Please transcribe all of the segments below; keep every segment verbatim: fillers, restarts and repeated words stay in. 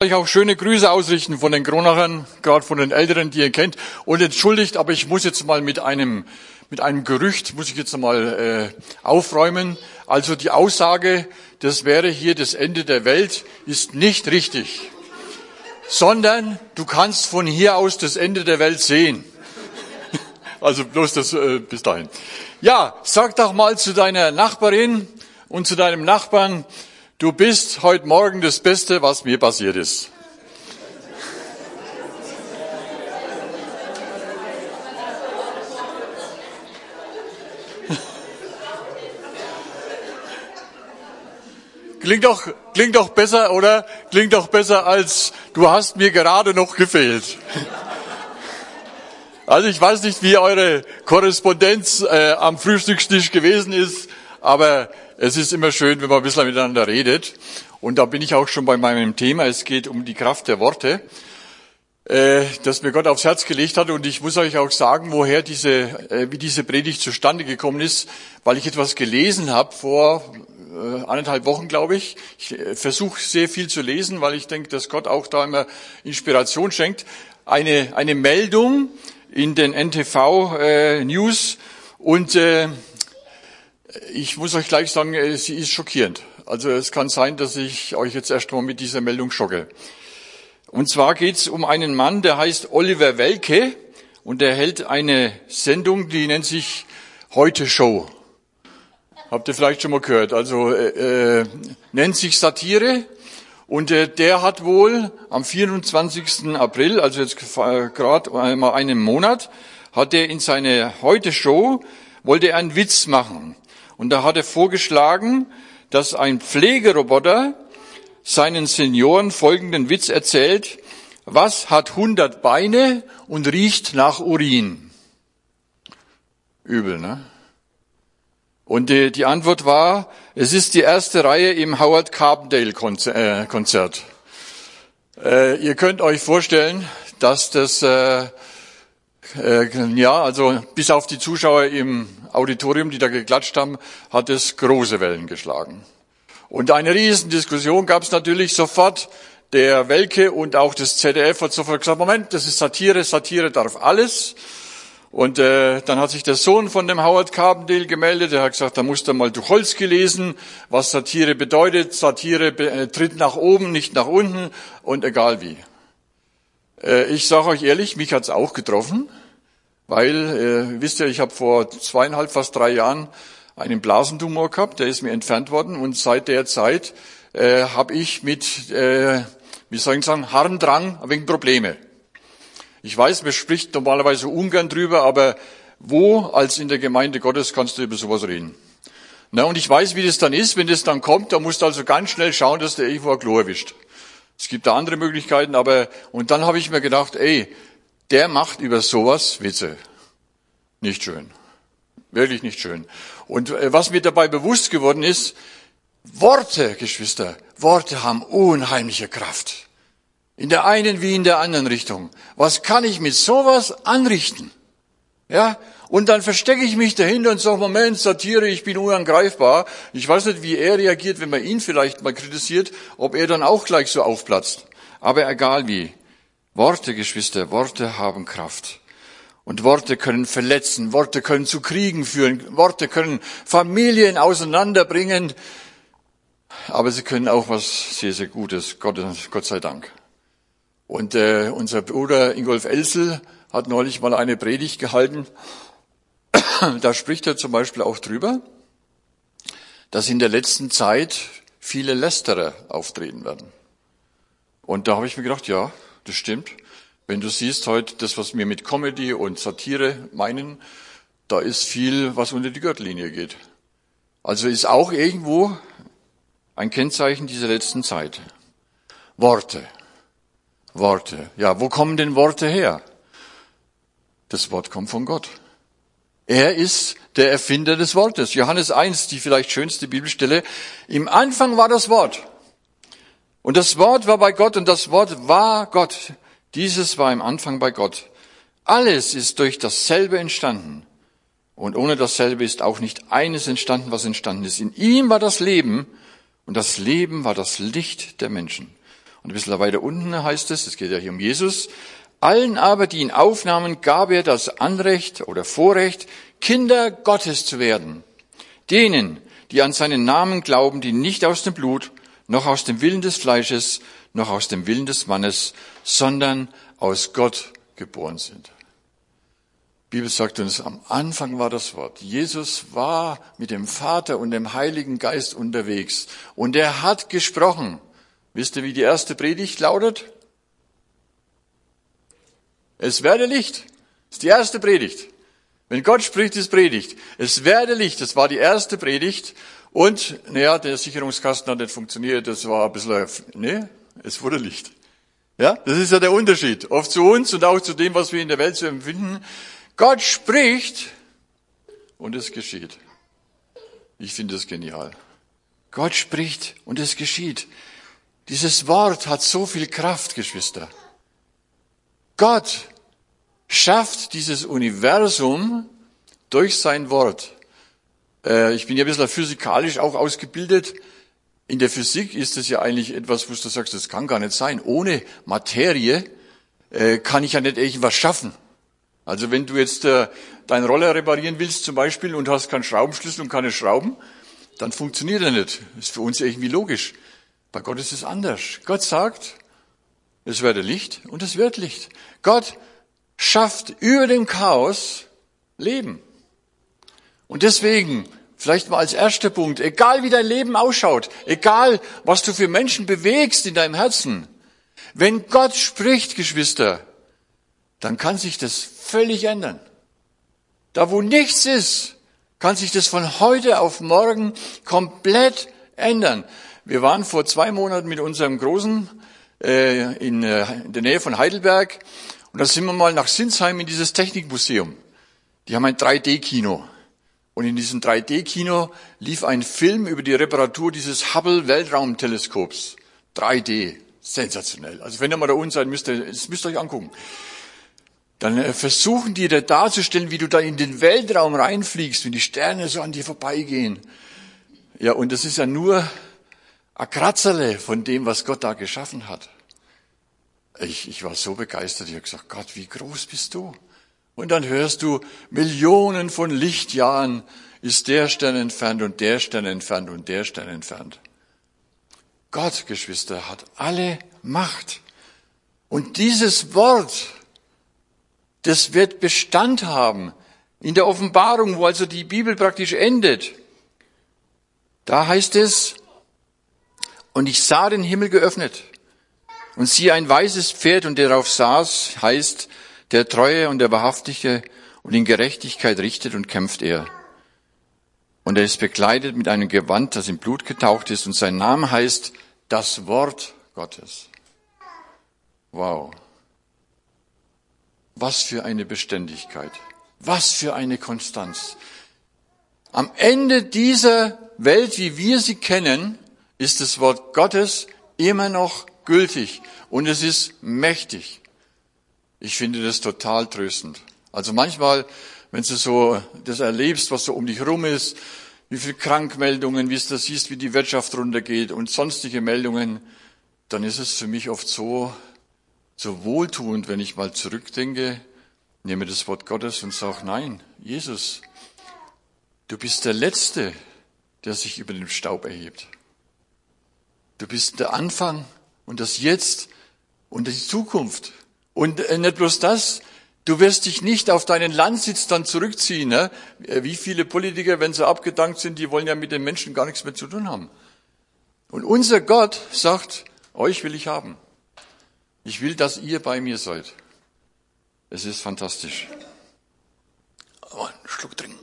Ich auch schöne Grüße ausrichten von den Kronachern, gerade von den Älteren, die ihr kennt. Und entschuldigt, aber ich muss jetzt mal mit einem mit einem Gerücht, muss ich jetzt mal äh, aufräumen. Also die Aussage, das wäre hier das Ende der Welt, ist nicht richtig. Sondern du kannst von hier aus das Ende der Welt sehen. Also bloß das äh, bis dahin. Ja, sag doch mal zu deiner Nachbarin und zu deinem Nachbarn, du bist heute Morgen das Beste, was mir passiert ist. Klingt doch, klingt doch besser, oder? Klingt doch besser als, du hast mir gerade noch gefehlt. Also ich weiß nicht, wie eure Korrespondenz äh, am Frühstückstisch gewesen ist, aber es ist immer schön, wenn man ein bisschen miteinander redet. Und da bin ich auch schon bei meinem Thema. Es geht um die Kraft der Worte, äh, das mir Gott aufs Herz gelegt hat. Und ich muss euch auch sagen, woher diese, äh, wie diese Predigt zustande gekommen ist, weil ich etwas gelesen habe vor äh, anderthalb Wochen, glaube ich. Ich äh, versuche sehr viel zu lesen, weil ich denke, dass Gott auch da immer Inspiration schenkt. Eine, eine Meldung in den N T V äh, News und äh, ich muss euch gleich sagen, äh, sie ist schockierend. Also es kann sein, dass ich euch jetzt erst mal mit dieser Meldung schocke. Und zwar geht es um einen Mann, der heißt Oliver Welke und der hält eine Sendung, die nennt sich Heute Show. Habt ihr vielleicht schon mal gehört? Also äh, äh, nennt sich Satire. Und äh, der hat wohl am vierundzwanzigsten April, also jetzt äh, gerade mal einen Monat, hat er in seine Heute-Show, wollte er einen Witz machen. Und da hat er vorgeschlagen, dass ein Pflegeroboter seinen Senioren folgenden Witz erzählt: Was hat hundert Beine und riecht nach Urin? Übel, ne? Und die, die Antwort war, es ist die erste Reihe im Howard Carpendale Konzert. Äh, ihr könnt euch vorstellen, dass das, äh, äh, ja, also bis auf die Zuschauer im Auditorium, die da geklatscht haben, hat es große Wellen geschlagen. Und eine riesen Diskussion gab es natürlich sofort. Der Welke und auch das Z D F hat sofort gesagt, Moment, das ist Satire, Satire darf alles. Und äh, dann hat sich der Sohn von dem Howard Carpendale gemeldet. Der hat gesagt, da musst du mal Tucholsky lesen, was Satire bedeutet. Satire be- äh, tritt nach oben, nicht nach unten und egal wie. Äh, ich sage euch ehrlich, mich hat's auch getroffen, weil, äh, wisst ihr, ich habe vor zweieinhalb, fast drei Jahren einen Blasentumor gehabt. Der ist mir entfernt worden und seit der Zeit äh, habe ich mit, äh, wie soll ich sagen, Harndrang wegen Probleme. Ich weiß, man spricht normalerweise ungern drüber, aber wo als in der Gemeinde Gottes kannst du über sowas reden? Na, und ich weiß, wie das dann ist, wenn das dann kommt, da musst du also ganz schnell schauen, dass du irgendwo ein Klo erwischt. Es gibt da andere Möglichkeiten, aber, und dann habe ich mir gedacht, ey, der macht über sowas Witze. Nicht schön. Wirklich nicht schön. Und äh, was mir dabei bewusst geworden ist, Worte, Geschwister, Worte haben unheimliche Kraft. In der einen wie in der anderen Richtung. Was kann ich mit sowas anrichten? Ja, und dann verstecke ich mich dahinter und sage, Moment, Satire, ich bin unangreifbar. Ich weiß nicht, wie er reagiert, wenn man ihn vielleicht mal kritisiert, ob er dann auch gleich so aufplatzt. Aber egal wie. Worte, Geschwister, Worte haben Kraft. Und Worte können verletzen, Worte können zu Kriegen führen, Worte können Familien auseinanderbringen. Aber sie können auch was sehr, sehr Gutes, Gott, Gott sei Dank. Und äh, unser Bruder Ingolf Elsel hat neulich mal eine Predigt gehalten. Da spricht er zum Beispiel auch drüber, dass in der letzten Zeit viele Lästerer auftreten werden. Und da habe ich mir gedacht, ja, das stimmt. Wenn du siehst heute das, was wir mit Comedy und Satire meinen, da ist viel, was unter die Gürtellinie geht. Also ist auch irgendwo ein Kennzeichen dieser letzten Zeit. Worte. Worte. Ja, wo kommen denn Worte her? Das Wort kommt von Gott. Er ist der Erfinder des Wortes. Johannes eins, die vielleicht schönste Bibelstelle. Im Anfang war das Wort. Und das Wort war bei Gott und das Wort war Gott. Dieses war im Anfang bei Gott. Alles ist durch dasselbe entstanden. Und ohne dasselbe ist auch nicht eines entstanden, was entstanden ist. In ihm war das Leben und das Leben war das Licht der Menschen. Und ein bisschen weiter unten heißt es, es geht ja hier um Jesus, allen aber, die ihn aufnahmen, gab er das Anrecht oder Vorrecht, Kinder Gottes zu werden. Denen, die an seinen Namen glauben, die nicht aus dem Blut, noch aus dem Willen des Fleisches, noch aus dem Willen des Mannes, sondern aus Gott geboren sind. Die Bibel sagt uns, am Anfang war das Wort. Jesus war mit dem Vater und dem Heiligen Geist unterwegs. Und er hat gesprochen. Wisst ihr, wie die erste Predigt lautet? Es werde Licht. Das ist die erste Predigt. Wenn Gott spricht, ist Predigt. Es werde Licht. Das war die erste Predigt. Und, naja, der Sicherungskasten hat nicht funktioniert. Das war ein bisschen, ne, es wurde Licht. Ja, das ist ja der Unterschied. Oft zu uns und auch zu dem, was wir in der Welt so empfinden. Gott spricht und es geschieht. Ich finde das genial. Gott spricht und es geschieht. Dieses Wort hat so viel Kraft, Geschwister. Gott schafft dieses Universum durch sein Wort. Äh, ich bin ja ein bisschen physikalisch auch ausgebildet. In der Physik ist es ja eigentlich etwas, wo du sagst, das kann gar nicht sein. Ohne Materie äh, kann ich ja nicht irgendwas schaffen. Also wenn du jetzt äh, deinen Roller reparieren willst zum Beispiel und hast keinen Schraubenschlüssel und keine Schrauben, dann funktioniert er nicht. Das ist für uns irgendwie logisch. Bei Gott ist es anders. Gott sagt, es werde Licht und es wird Licht. Gott schafft über dem Chaos Leben. Und deswegen, vielleicht mal als erster Punkt, egal wie dein Leben ausschaut, egal was du für Menschen bewegst in deinem Herzen, wenn Gott spricht, Geschwister, dann kann sich das völlig ändern. Da wo nichts ist, kann sich das von heute auf morgen komplett ändern. Wir waren vor zwei Monaten mit unserem Großen äh, in, äh, in der Nähe von Heidelberg und da sind wir mal nach Sinsheim in dieses Technikmuseum. Die haben ein drei D Kino. Und in diesem drei D Kino lief ein Film über die Reparatur dieses Hubble-Weltraumteleskops. drei D, sensationell. Also wenn ihr mal da unten seid, müsst ihr, das müsst ihr euch angucken. Dann versuchen die dir darzustellen, wie du da in den Weltraum reinfliegst, wenn die Sterne so an dir vorbeigehen. Ja, und das ist ja nur ein Kratzerle von dem, was Gott da geschaffen hat. Ich, ich war so begeistert, ich habe gesagt, Gott, wie groß bist du? Und dann hörst du, Millionen von Lichtjahren ist der Stern entfernt und der Stern entfernt und der Stern entfernt. Gott, Geschwister, hat alle Macht. Und dieses Wort, das wird Bestand haben. In der Offenbarung, wo also die Bibel praktisch endet, da heißt es, und ich sah den Himmel geöffnet und siehe ein weißes Pferd und der darauf saß, heißt, der Treue und der Wahrhaftige und in Gerechtigkeit richtet und kämpft er. Und er ist bekleidet mit einem Gewand, das in Blut getaucht ist und sein Name heißt das Wort Gottes. Wow. Was für eine Beständigkeit. Was für eine Konstanz. Am Ende dieser Welt, wie wir sie kennen, ist das Wort Gottes immer noch gültig und es ist mächtig. Ich finde das total tröstend. Also manchmal, wenn du so das erlebst, was so um dich rum ist, wie viele Krankmeldungen, wie es da siehst, wie die Wirtschaft runtergeht und sonstige Meldungen, dann ist es für mich oft so, so wohltuend, wenn ich mal zurückdenke, nehme das Wort Gottes und sage, nein, Jesus, du bist der Letzte, der sich über den Staub erhebt. Du bist der Anfang und das Jetzt und die Zukunft. Und nicht bloß das, du wirst dich nicht auf deinen Landsitz dann zurückziehen. Ne? Wie viele Politiker, wenn sie abgedankt sind, die wollen ja mit den Menschen gar nichts mehr zu tun haben. Und unser Gott sagt, euch will ich haben. Ich will, dass ihr bei mir seid. Es ist fantastisch. Oh, einen Schluck trinken.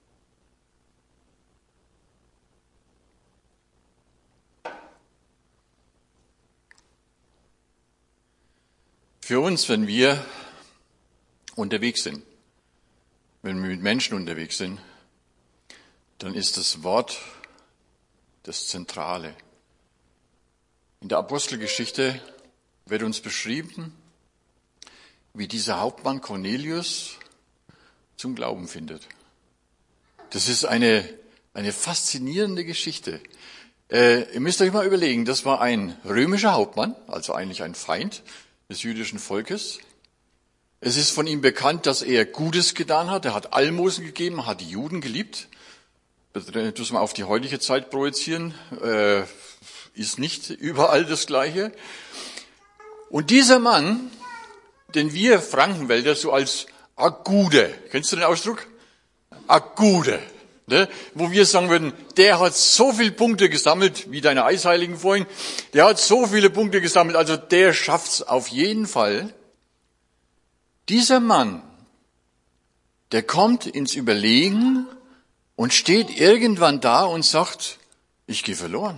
Für uns, wenn wir unterwegs sind, wenn wir mit Menschen unterwegs sind, dann ist das Wort das Zentrale. In der Apostelgeschichte wird uns beschrieben, wie dieser Hauptmann Cornelius zum Glauben findet. Das ist eine, eine faszinierende Geschichte. Äh, ihr müsst euch mal überlegen, das war ein römischer Hauptmann, also eigentlich ein Feind des jüdischen Volkes. Es ist von ihm bekannt, dass er Gutes getan hat. Er hat Almosen gegeben, hat die Juden geliebt. Das muss man auf die heutige Zeit projizieren, äh, ist nicht überall das Gleiche. Und dieser Mann, den wir Frankenwälder so als Agude, kennst du den Ausdruck? Agude, ne? Wo wir sagen würden, der hat so viele Punkte gesammelt, wie deine Eisheiligen vorhin, der hat so viele Punkte gesammelt, also der schafft's auf jeden Fall. Dieser Mann, der kommt ins Überlegen und steht irgendwann da und sagt, ich gehe verloren.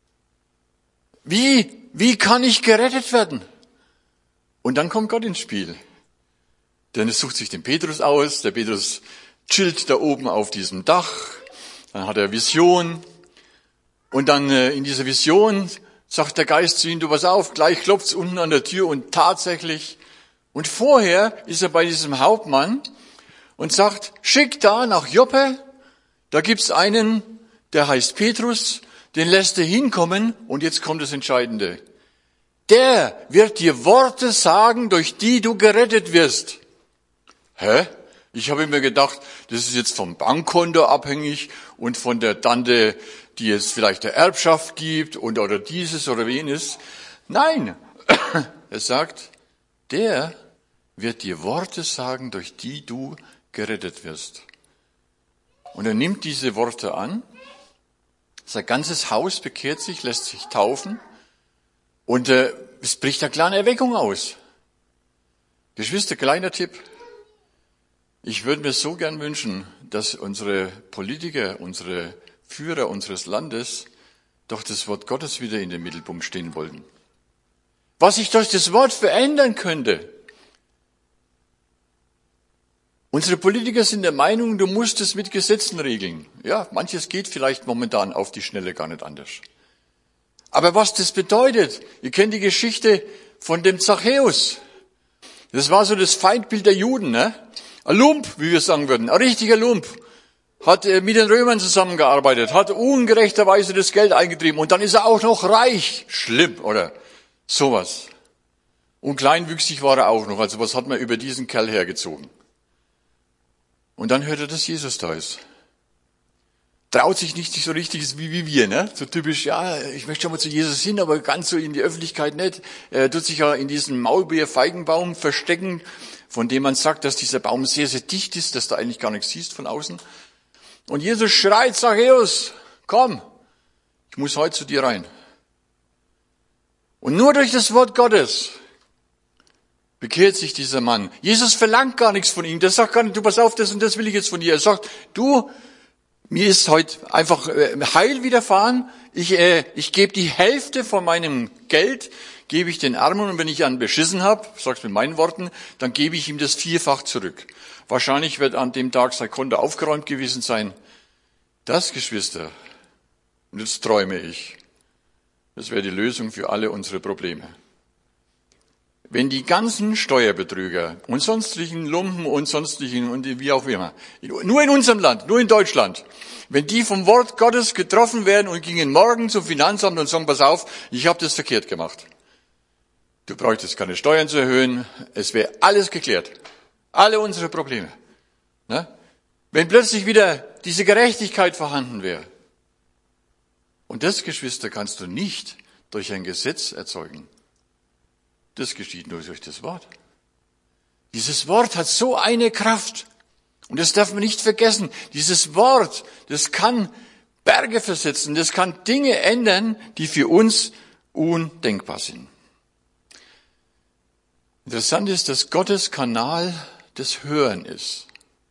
Wie, wie kann ich gerettet werden? Und dann kommt Gott ins Spiel. Denn es sucht sich den Petrus aus, der Petrus chillt da oben auf diesem Dach, dann hat er Vision und dann äh, in dieser Vision sagt der Geist zu ihm, du pass auf, gleich klopft's unten an der Tür und tatsächlich. Und vorher ist er bei diesem Hauptmann und sagt, schick da nach Joppe, da gibt's einen, der heißt Petrus, den lässt er hinkommen und jetzt kommt das Entscheidende. Der wird dir Worte sagen, durch die du gerettet wirst. Hä? Ich habe mir gedacht, das ist jetzt vom Bankkonto abhängig und von der Tante, die es vielleicht der Erbschaft gibt und oder dieses oder jenes. Nein, er sagt, der wird dir Worte sagen, durch die du gerettet wirst. Und er nimmt diese Worte an, sein ganzes Haus bekehrt sich, lässt sich taufen und äh, es bricht eine kleine Erweckung aus. Geschwister, kleiner Tipp. Ich würde mir so gern wünschen, dass unsere Politiker, unsere Führer unseres Landes doch das Wort Gottes wieder in den Mittelpunkt stehen wollten. Was sich durch das Wort verändern könnte. Unsere Politiker sind der Meinung, du musst es mit Gesetzen regeln. Ja, manches geht vielleicht momentan auf die Schnelle gar nicht anders. Aber was das bedeutet, ihr kennt die Geschichte von dem Zachäus. Das war so das Feindbild der Juden, ne? Ein Lump, wie wir sagen würden, ein richtiger Lump. Hat mit den Römern zusammengearbeitet, hat ungerechterweise das Geld eingetrieben und dann ist er auch noch reich. Schlimm, oder? Sowas. Und kleinwüchsig war er auch noch, also was hat man über diesen Kerl hergezogen? Und dann hört er, dass Jesus da ist. Traut sich nicht so richtig wie, wie wir, ne? So typisch, ja, ich möchte schon mal zu Jesus hin, aber ganz so in die Öffentlichkeit nicht. Er tut sich ja in diesen Maulbeer-Feigenbaum verstecken, von dem man sagt, dass dieser Baum sehr, sehr dicht ist, dass du eigentlich gar nichts siehst von außen. Und Jesus schreit, Zachäus, komm, ich muss heute zu dir rein. Und nur durch das Wort Gottes bekehrt sich dieser Mann. Jesus verlangt gar nichts von ihm. Der sagt gar nicht, du pass auf, das und das will ich jetzt von dir. Er sagt, du, mir ist heute einfach Heil widerfahren. Ich, äh, ich gebe die Hälfte von meinem Geld, gebe ich den Armen und wenn ich einen beschissen habe, sag's mit meinen Worten, dann gebe ich ihm das vierfach zurück. Wahrscheinlich wird an dem Tag sein Konto aufgeräumt gewesen sein. Das, Geschwister, und jetzt träume ich, das wäre die Lösung für alle unsere Probleme. Wenn die ganzen Steuerbetrüger und sonstigen Lumpen und sonstigen und wie auch immer, nur in unserem Land, nur in Deutschland, wenn die vom Wort Gottes getroffen werden und gingen morgen zum Finanzamt und sagen, pass auf, ich habe das verkehrt gemacht. Du bräuchtest keine Steuern zu erhöhen, es wäre alles geklärt. Alle unsere Probleme. Ne? Wenn plötzlich wieder diese Gerechtigkeit vorhanden wäre. Und das, Geschwister, kannst du nicht durch ein Gesetz erzeugen. Das geschieht nur durch das Wort. Dieses Wort hat so eine Kraft. Und das darf man nicht vergessen. Dieses Wort, das kann Berge versetzen, das kann Dinge ändern, die für uns undenkbar sind. Interessant ist, dass Gottes Kanal des Hören ist.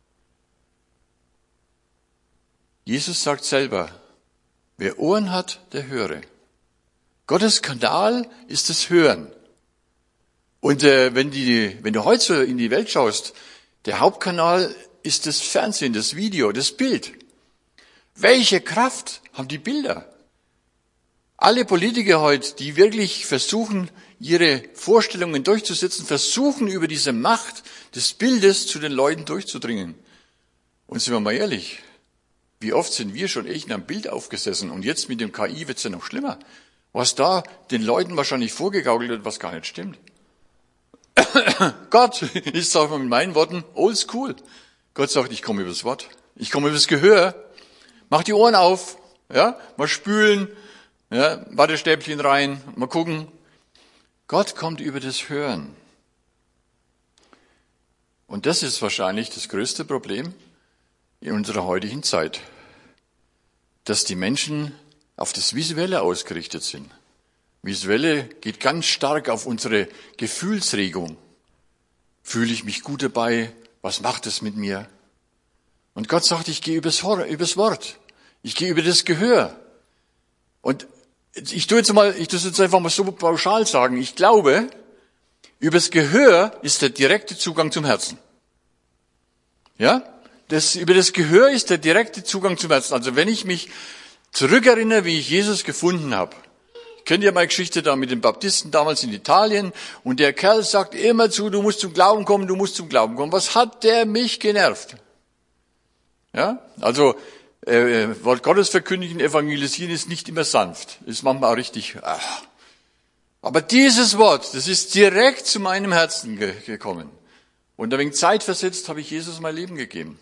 Jesus sagt selber, wer Ohren hat, der höre. Gottes Kanal ist das Hören. Und äh, wenn, die, wenn du heute so in die Welt schaust, der Hauptkanal ist das Fernsehen, das Video, das Bild. Welche Kraft haben die Bilder? Alle Politiker heute, die wirklich versuchen, ihre Vorstellungen durchzusetzen, versuchen über diese Macht des Bildes zu den Leuten durchzudringen. Und sind wir mal ehrlich, Wie oft sind wir schon echt in einem Bild aufgesessen und jetzt mit dem K I wird's ja noch schlimmer. Was da den Leuten wahrscheinlich vorgegaukelt wird, was gar nicht stimmt. Gott ist, sag ich mal mit meinen Worten, old school. Gott sagt, ich komme übers Wort. Ich komme übers Gehör. Mach die Ohren auf. Ja, mal spülen. Ja, Wattestäbchen rein. Mal gucken. Gott kommt über das Hören. Und das ist wahrscheinlich das größte Problem in unserer heutigen Zeit. Dass die Menschen auf das Visuelle ausgerichtet sind. Visuelle geht ganz stark auf unsere Gefühlsregung. Fühle ich mich gut dabei? Was macht es mit mir? Und Gott sagt, ich gehe übers, übers Wort. Ich gehe über das Gehör. Und ich tue jetzt mal, ich tue es jetzt einfach mal so pauschal sagen. Ich glaube, übers Gehör ist der direkte Zugang zum Herzen. Ja? Das, über das Gehör ist der direkte Zugang zum Herzen. Also wenn ich mich zurückerinnere, wie ich Jesus gefunden habe. Kennt ihr meine Geschichte da mit den Baptisten damals in Italien? Und der Kerl sagt immer zu, du musst zum Glauben kommen, du musst zum Glauben kommen. Was hat der mich genervt? Ja, also äh, Wort Gottes verkündigen, evangelisieren ist nicht immer sanft. Ist manchmal auch richtig. Ach. Aber dieses Wort, das ist direkt zu meinem Herzen ge- gekommen. Und ein wenig Zeit versetzt habe ich Jesus mein Leben gegeben.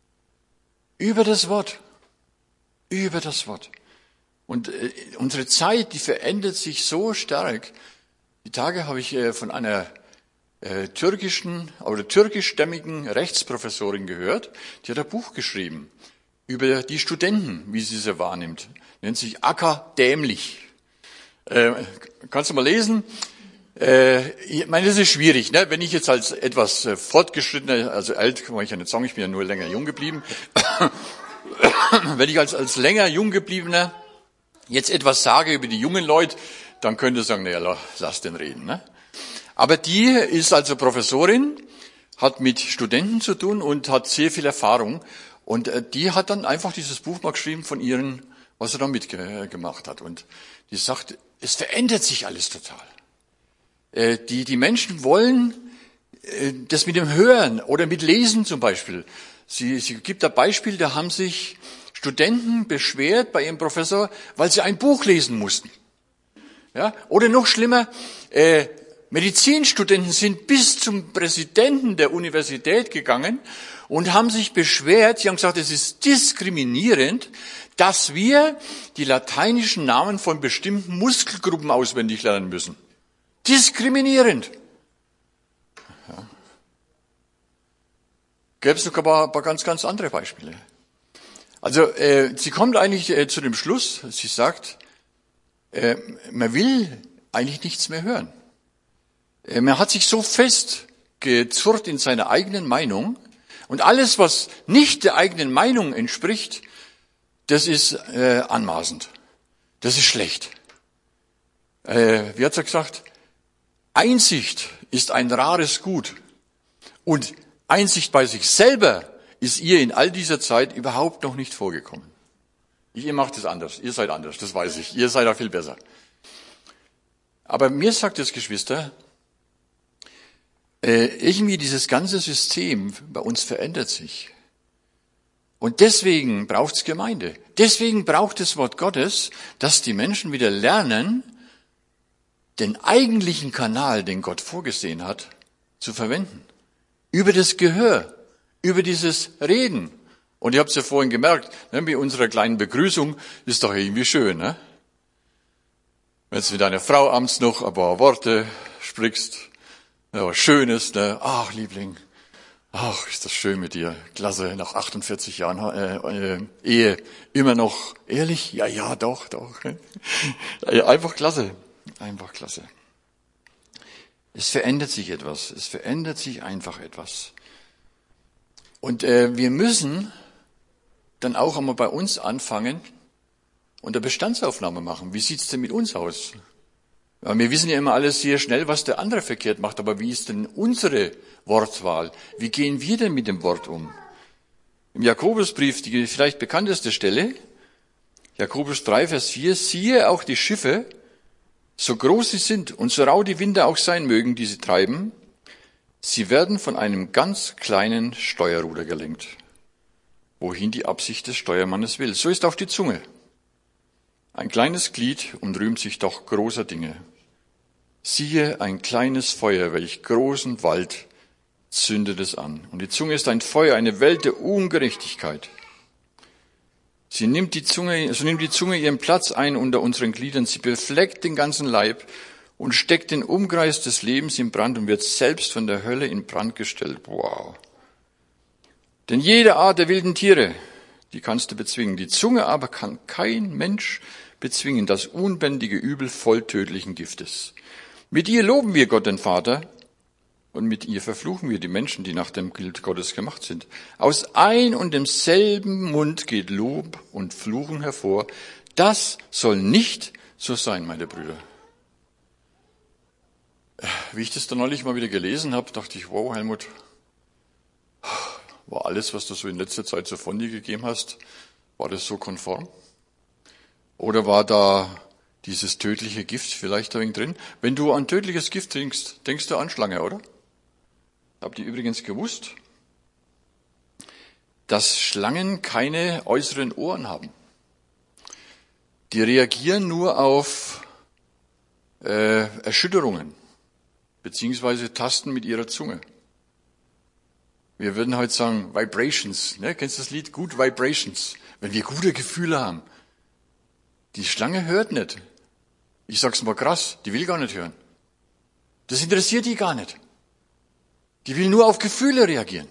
Über das Wort. Über das Wort. Und äh, unsere Zeit, die verändert sich so stark. Die Tage habe ich äh, von einer äh, türkischen oder türkischstämmigen Rechtsprofessorin gehört, die hat ein Buch geschrieben über die Studenten, wie sie sie wahrnimmt. Nennt sich Akadämlich. Äh, kannst du mal lesen? Äh, ich meine, das ist schwierig, ne? Wenn ich jetzt als etwas äh, fortgeschrittener, also alt, kann ich ja nicht sagen, ich bin ja nur länger jung geblieben. Wenn ich als, als länger jung gebliebener jetzt etwas sage über die jungen Leute, dann könnte ich sagen, naja, lass den reden. Ne? Aber die ist also Professorin, hat mit Studenten zu tun und hat sehr viel Erfahrung. Und die hat dann einfach dieses Buch mal geschrieben von ihren, was sie da mitgemacht hat. Und die sagt, es verändert sich alles total. Die, die Menschen wollen das mit dem Hören oder mit Lesen zum Beispiel. Sie, sie gibt ein Beispiel, da haben sich Studenten beschwert bei ihrem Professor, weil sie ein Buch lesen mussten. Ja? Oder noch schlimmer, äh, Medizinstudenten sind bis zum Präsidenten der Universität gegangen und haben sich beschwert, sie haben gesagt, es ist diskriminierend, dass wir die lateinischen Namen von bestimmten Muskelgruppen auswendig lernen müssen. Diskriminierend. Ja. Gäbe es noch ein paar, ein paar ganz, ganz andere Beispiele. Also äh, sie kommt eigentlich äh, zu dem Schluss, sie sagt, äh, man will eigentlich nichts mehr hören. Äh, man hat sich so festgezurrt in seiner eigenen Meinung und alles, was nicht der eigenen Meinung entspricht, das ist äh, anmaßend, das ist schlecht. Äh, wie hat sie gesagt? Einsicht ist ein rares Gut und Einsicht bei sich selber ist ihr in all dieser Zeit überhaupt noch nicht vorgekommen. Ihr macht es anders, ihr seid anders, das weiß ich. Ihr seid auch viel besser. Aber mir sagt es, Geschwister, äh, irgendwie dieses ganze System bei uns verändert sich. Und deswegen braucht es Gemeinde. Deswegen braucht es Wort Gottes, dass die Menschen wieder lernen, den eigentlichen Kanal, den Gott vorgesehen hat, zu verwenden. Über das Gehör. Über dieses Reden. Und ihr habt es ja vorhin gemerkt, ne, bei unserer kleinen Begrüßung ist doch irgendwie schön. Ne? Wenn du mit deiner Frau abends noch ein paar Worte sprichst, ja, was Schönes, ne? Ach Liebling, ach ist das schön mit dir, klasse, nach achtundvierzig Jahren äh, äh, Ehe, immer noch ehrlich? Ja, ja, doch, doch. Einfach klasse, einfach klasse. Es verändert sich etwas, es verändert sich einfach etwas. Und äh, wir müssen dann auch einmal bei uns anfangen und eine Bestandsaufnahme machen. Wie sieht's denn mit uns aus? Ja, wir wissen ja immer alles sehr schnell, was der andere verkehrt macht, aber wie ist denn unsere Wortwahl? Wie gehen wir denn mit dem Wort um? Im Jakobusbrief, die vielleicht bekannteste Stelle, Jakobus drei, Vers vier, siehe auch die Schiffe, so groß sie sind und so rau die Winde auch sein mögen, die sie treiben, sie werden von einem ganz kleinen Steuerruder gelenkt, wohin die Absicht des Steuermannes will. So ist auch die Zunge. Ein kleines Glied und rühmt sich doch großer Dinge. Siehe, ein kleines Feuer, welch großen Wald zündet es an. Und die Zunge ist ein Feuer, eine Welt der Ungerechtigkeit. Sie nimmt die Zunge, so nimmt die Zunge ihren Platz ein unter unseren Gliedern. Sie befleckt den ganzen Leib und steckt den Umkreis des Lebens in Brand und wird selbst von der Hölle in Brand gestellt. Wow. Denn jede Art der wilden Tiere, die kannst du bezwingen. Die Zunge aber kann kein Mensch bezwingen, das unbändige Übel voll tödlichen Giftes. Mit ihr loben wir Gott, den Vater, und mit ihr verfluchen wir die Menschen, die nach dem Bild Gottes gemacht sind. Aus ein und demselben Mund geht Lob und Fluchen hervor. Das soll nicht so sein, meine Brüder. Wie ich das dann neulich mal wieder gelesen habe, dachte ich, wow, Helmut, war alles, was du so in letzter Zeit so von dir gegeben hast, war das so konform? Oder war da dieses tödliche Gift vielleicht ein wenig drin? Wenn du an tödliches Gift trinkst, denkst du an Schlange, oder? Habt ihr übrigens gewusst, dass Schlangen keine äußeren Ohren haben? Die reagieren nur auf äh, Erschütterungen, beziehungsweise tasten mit ihrer Zunge. Wir würden heute sagen, Vibrations, ne? Kennst du das Lied? Good Vibrations. Wenn wir gute Gefühle haben. Die Schlange hört nicht. Ich sag's mal krass, die will gar nicht hören. Das interessiert die gar nicht. Die will nur auf Gefühle reagieren.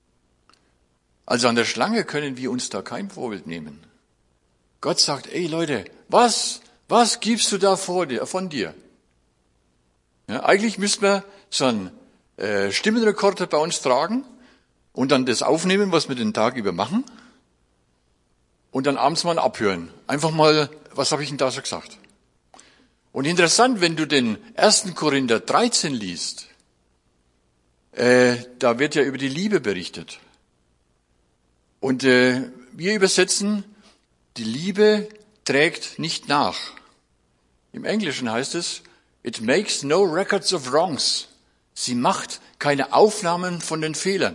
Also an der Schlange können wir uns da kein Vorbild nehmen. Gott sagt, ey Leute, was, was gibst du da vor dir, von dir? Ja, eigentlich müssten wir so einen äh, Stimmenrekorder bei uns tragen und dann das aufnehmen, was wir den Tag über machen und dann abends mal abhören. Einfach mal, was habe ich denn da so gesagt? Und interessant, wenn du den ersten Korinther dreizehn liest, äh, da wird ja über die Liebe berichtet. Und äh, wir übersetzen, die Liebe trägt nicht nach. Im Englischen heißt es, it makes no records of wrongs. Sie macht keine Aufnahmen von den Fehlern.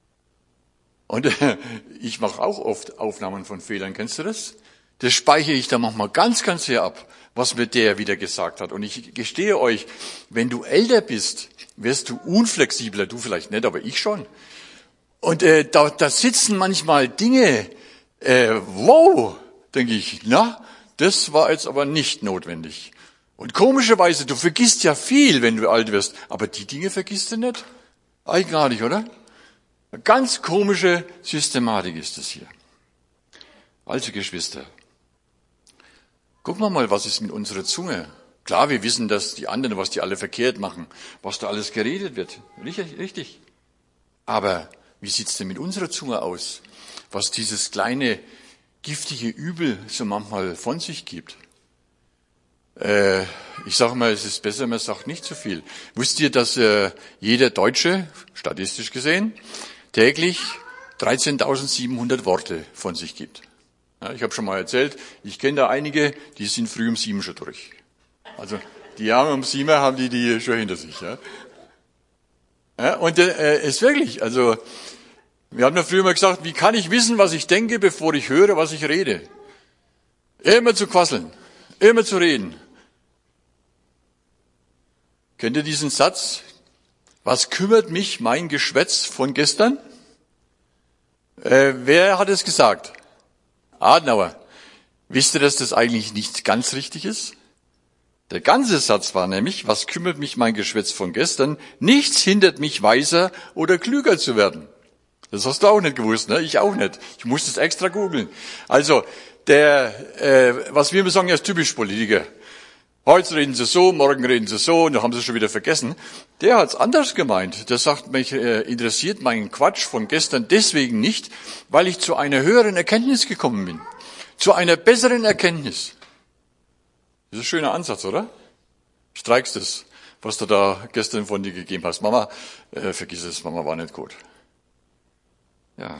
Und äh, ich mache auch oft Aufnahmen von Fehlern, kennst du das? Das speichere ich dann manchmal ganz, ganz sehr ab, was mir der wieder gesagt hat. Und ich gestehe euch, wenn du älter bist, wirst du unflexibler. Du vielleicht nicht, aber ich schon. Und äh, da, da sitzen manchmal Dinge, äh, wow, denke ich, na, das war jetzt aber nicht notwendig. Und komischerweise, du vergisst ja viel, wenn du alt wirst, aber die Dinge vergisst du nicht. Eigenartig, oder? Eine ganz komische Systematik ist das hier. Also Geschwister, gucken wir mal, was ist mit unserer Zunge. Klar, wir wissen, dass die anderen, was die alle verkehrt machen, was da alles geredet wird. Richtig, richtig. Aber wie sieht's denn mit unserer Zunge aus? Was dieses kleine, giftige Übel so manchmal von sich gibt. Äh, ich sage mal, es ist besser, man sagt nicht zu viel. Wusst ihr, dass äh, jeder Deutsche, statistisch gesehen, täglich dreizehntausendsiebenhundert Worte von sich gibt? Ja, ich habe schon mal erzählt, ich kenne da einige, die sind früh um sieben schon durch. Also die haben um sieben haben die die schon hinter sich. Ja, ja und äh, es ist wirklich, also wir haben ja früher mal gesagt, wie kann ich wissen, was ich denke, bevor ich höre, was ich rede? Immer zu quasseln, immer zu reden. Kennt ihr diesen Satz? Was kümmert mich mein Geschwätz von gestern? Äh, wer hat es gesagt? Adenauer. Wisst ihr, dass das eigentlich nicht ganz richtig ist? Der ganze Satz war nämlich, was kümmert mich mein Geschwätz von gestern? Nichts hindert mich, weiser oder klüger zu werden. Das hast du auch nicht gewusst, ne? Ich auch nicht. Ich musste es extra googeln. Also, der, äh, was wir immer sagen, er ist typisch Politiker. Heute reden sie so, morgen reden sie so, und dann haben sie schon wieder vergessen. Der hat's anders gemeint. Der sagt, mich äh, interessiert mein Quatsch von gestern deswegen nicht, weil ich zu einer höheren Erkenntnis gekommen bin. Zu einer besseren Erkenntnis. Das ist ein schöner Ansatz, oder? Streikst es, was du da gestern von dir gegeben hast. Mama, äh, vergiss es, Mama war nicht gut. Ja.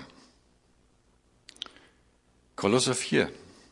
Kolosser vier.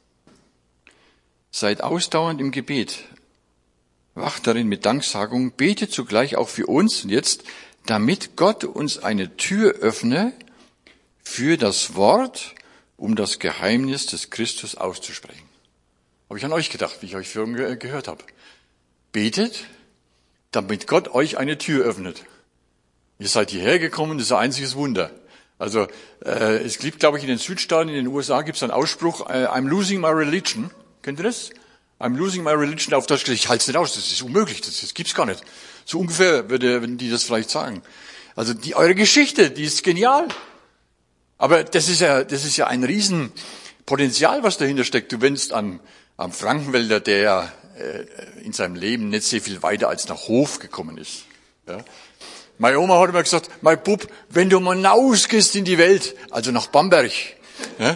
Seid ausdauernd im Gebet. Wacht darin mit Danksagung. Betet zugleich auch für uns und jetzt, damit Gott uns eine Tür öffne für das Wort um das Geheimnis des Christus auszusprechen. Habe ich an euch gedacht, wie ich euch vorhin ge- gehört habe. Betet, damit Gott euch eine Tür öffnet. Ihr seid hierher gekommen, das ist ein einziges Wunder. Also äh, es gibt, glaube ich, in den Südstaaten, in den U S A gibt es einen Ausspruch, äh, I'm losing my religion. Kennt ihr das? I'm losing my religion. Auf Deutsch, ich halte es nicht aus, das ist unmöglich, das, das gibt's gar nicht. So ungefähr würde, würden die das vielleicht sagen. Also die, eure Geschichte, die ist genial. Aber das ist ja, das ist ja ein Riesenpotenzial, was dahinter steckt. Du wennst am, am Frankenwälder, der ja äh, in seinem Leben nicht sehr viel weiter als nach Hof gekommen ist. Ja. Meine Oma hat immer gesagt, mein Bub, wenn du mal hinausgehst in die Welt, also nach Bamberg, ja,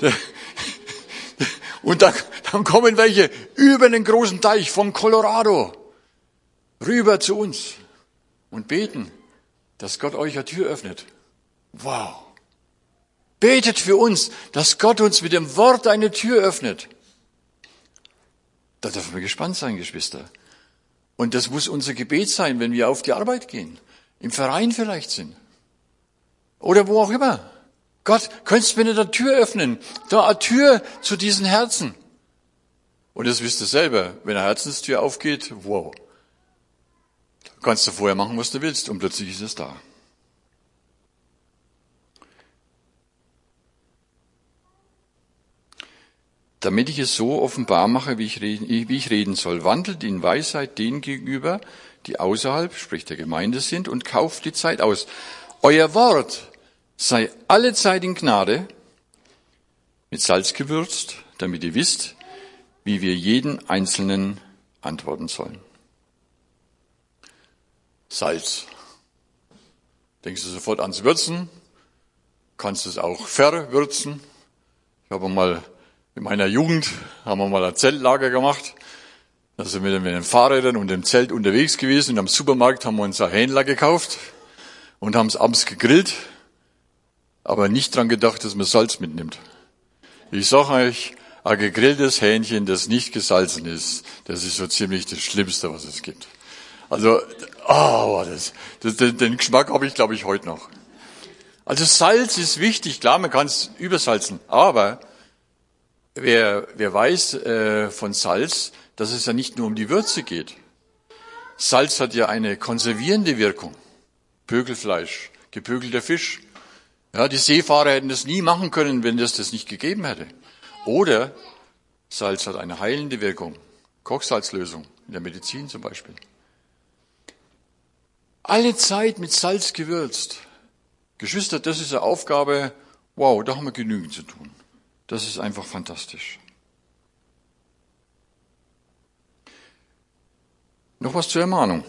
und dann, dann kommen welche über den großen Teich vom Colorado rüber zu uns und beten, dass Gott euch eine Tür öffnet. Wow. Betet für uns, dass Gott uns mit dem Wort eine Tür öffnet. Da dürfen wir gespannt sein, Geschwister. Und das muss unser Gebet sein, wenn wir auf die Arbeit gehen. Im Verein vielleicht sind. Oder wo auch immer. Gott, könntest du mir eine Tür öffnen? Da eine Tür zu diesen Herzen. Und das wisst ihr selber. Wenn eine Herzenstür aufgeht, wow. Kannst du vorher machen, was du willst. Und plötzlich ist es da. Damit ich es so offenbar mache, wie ich reden, wie ich reden soll, wandelt in Weisheit denen gegenüber, die außerhalb, sprich der Gemeinde sind, und kauft die Zeit aus. Euer Wort sei alle Zeit in Gnade, mit Salz gewürzt, damit ihr wisst, wie wir jeden Einzelnen antworten sollen. Salz. Denkst du sofort ans Würzen? Kannst du es auch verwürzen? Ich habe mal in meiner Jugend, haben wir mal ein Zeltlager gemacht. Da sind wir mit den Fahrrädern und dem Zelt unterwegs gewesen und am Supermarkt haben wir uns ein Hähnler gekauft und haben es abends gegrillt, aber nicht dran gedacht, dass man Salz mitnimmt. Ich sage euch, ein gegrilltes Hähnchen, das nicht gesalzen ist, das ist so ziemlich das Schlimmste, was es gibt. Also, oh, das, das, den Geschmack habe ich, glaube ich, heute noch. Also Salz ist wichtig, klar, man kann es übersalzen, aber wer, wer weiß äh, von Salz, dass es ja nicht nur um die Würze geht. Salz hat ja eine konservierende Wirkung. Pökelfleisch, gepökelter Fisch. Ja, die Seefahrer hätten das nie machen können, wenn es das nicht gegeben hätte. Oder Salz hat eine heilende Wirkung. Kochsalzlösung, in der Medizin zum Beispiel. Alle Zeit mit Salz gewürzt. Geschwister, das ist eine Aufgabe, wow, da haben wir genügend zu tun. Das ist einfach fantastisch. Noch was zur Ermahnung.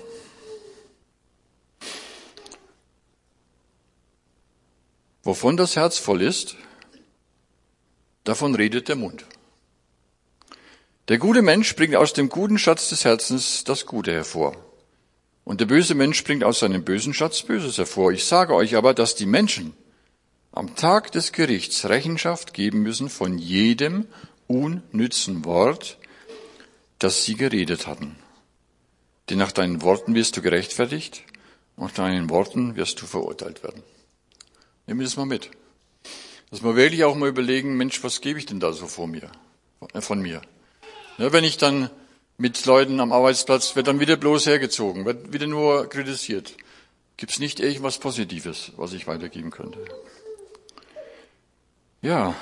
Wovon das Herz voll ist, davon redet der Mund. Der gute Mensch bringt aus dem guten Schatz des Herzens das Gute hervor. Und der böse Mensch bringt aus seinem bösen Schatz Böses hervor. Ich sage euch aber, dass die Menschen am Tag des Gerichts Rechenschaft geben müssen von jedem unnützen Wort, das sie geredet hatten. Denn nach deinen Worten wirst du gerechtfertigt und nach deinen Worten wirst du verurteilt werden. Nehmen wir das mal mit. Dass wir wirklich auch mal überlegen, Mensch, was gebe ich denn da so vor mir, von mir? Ja, wenn ich dann mit Leuten am Arbeitsplatz, wird dann wieder bloß hergezogen, wird wieder nur kritisiert. Gibt es nicht irgendwas Positives, was ich weitergeben könnte? Ja.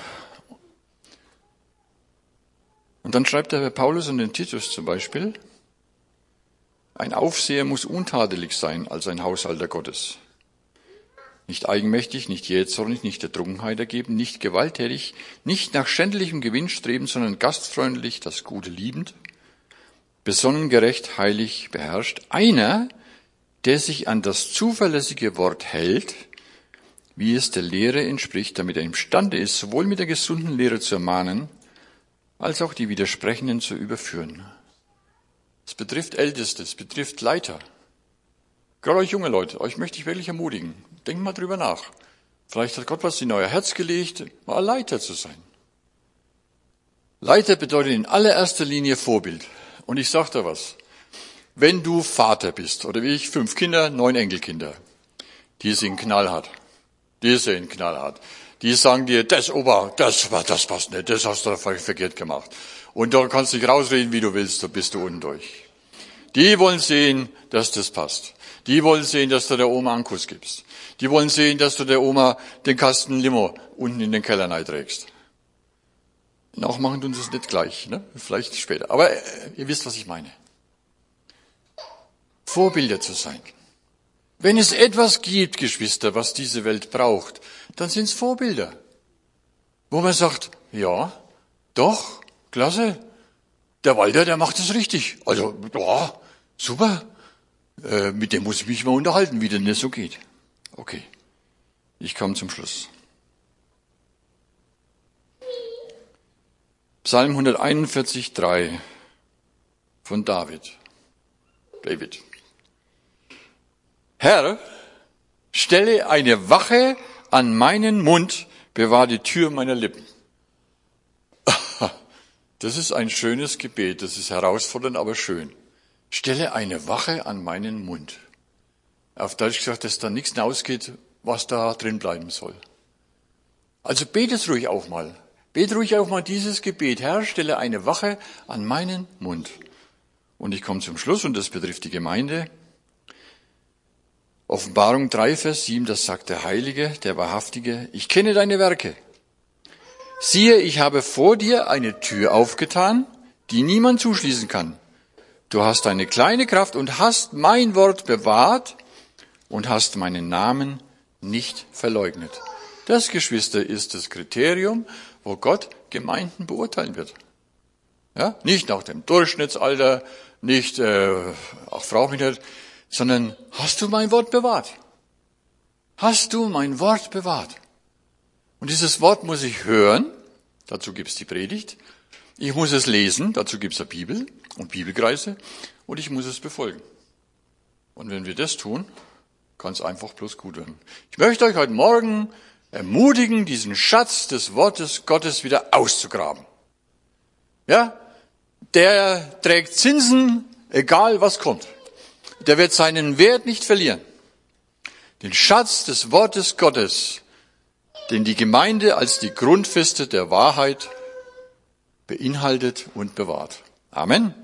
Und dann schreibt der Paulus an den Titus zum Beispiel, ein Aufseher muss untadelig sein als ein Haushalter Gottes. Nicht eigenmächtig, nicht jähzornig, nicht der Trunkenheit ergeben, nicht gewalttätig, nicht nach schändlichem Gewinn streben, sondern gastfreundlich, das Gute liebend, besonnen, gerecht, heilig, beherrscht. Einer, der sich an das zuverlässige Wort hält, wie es der Lehre entspricht, damit er imstande ist, sowohl mit der gesunden Lehre zu ermahnen, als auch die Widersprechenden zu überführen. Es betrifft Älteste, es betrifft Leiter. Gerade euch junge Leute, euch möchte ich wirklich ermutigen. Denkt mal drüber nach. Vielleicht hat Gott was in euer Herz gelegt, mal ein Leiter zu sein. Leiter bedeutet in allererster Linie Vorbild. Und ich sage dir was. Wenn du Vater bist, oder wie ich, fünf Kinder, neun Enkelkinder, die sind knallhart. Die sind knallhart. Die sagen dir, das Opa, das war, das passt nicht, das hast du verkehrt gemacht. Und da kannst du dich rausreden, wie du willst, da bist du unten durch. Die wollen sehen, dass das passt. Die wollen sehen, dass du der Oma einen Kuss gibst. Die wollen sehen, dass du der Oma den Kasten Limo unten in den Keller reinträgst. Nachmachen tun sie es nicht gleich, ne? Vielleicht später. Aber äh, ihr wisst, was ich meine. Vorbilder zu sein. Wenn es etwas gibt, Geschwister, was diese Welt braucht, dann sind es Vorbilder. Wo man sagt, ja, doch, klasse, der Walter, der macht es richtig. Also, ja, super, äh, mit dem muss ich mich mal unterhalten, wie denn das so geht. Okay, ich komme zum Schluss. Psalm hunderteinundvierzig, drei von David. David. Herr, stelle eine Wache an meinen Mund, bewahr die Tür meiner Lippen. Das ist ein schönes Gebet, das ist herausfordernd, aber schön. Stelle eine Wache an meinen Mund. Auf Deutsch gesagt, dass da nichts hinausgeht, was da drin bleiben soll. Also betet ruhig auch mal. Bet ruhig auch mal dieses Gebet. Herr, stelle eine Wache an meinen Mund. Und ich komme zum Schluss, und das betrifft die Gemeinde. Offenbarung drei, Vers sieben, das sagt der Heilige, der Wahrhaftige. Ich kenne deine Werke. Siehe, ich habe vor dir eine Tür aufgetan, die niemand zuschließen kann. Du hast eine kleine Kraft und hast mein Wort bewahrt und hast meinen Namen nicht verleugnet. Das, Geschwister, ist das Kriterium, wo Gott Gemeinden beurteilen wird. Ja, nicht nach dem Durchschnittsalter, nicht, äh, ach, frag mich nicht, sondern hast du mein Wort bewahrt? Hast du mein Wort bewahrt? Und dieses Wort muss ich hören, dazu gibt's die Predigt. Ich muss es lesen, dazu gibt's eine Bibel und Bibelkreise. Und ich muss es befolgen. Und wenn wir das tun, kann es einfach bloß gut werden. Ich möchte euch heute Morgen ermutigen, diesen Schatz des Wortes Gottes wieder auszugraben. Ja, der trägt Zinsen, egal was kommt. Der wird seinen Wert nicht verlieren. Den Schatz des Wortes Gottes, den die Gemeinde als die Grundfeste der Wahrheit beinhaltet und bewahrt. Amen.